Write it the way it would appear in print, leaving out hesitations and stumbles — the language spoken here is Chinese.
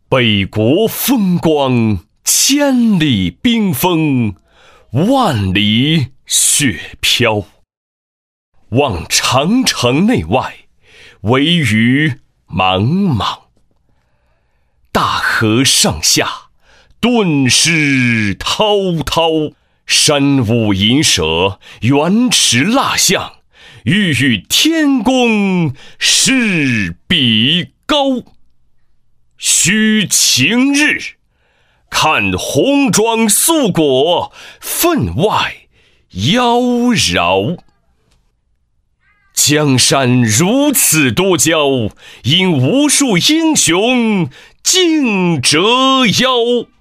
北国风光，千里冰封，万里雪飘。望长城内外，惟余莽莽。大河上下，顿失滔滔。山舞银蛇，原驰蜡象，欲与天公试比高。须晴日，看红装素裹，分外妖娆。江山如此多娇，因无数英雄竞折腰。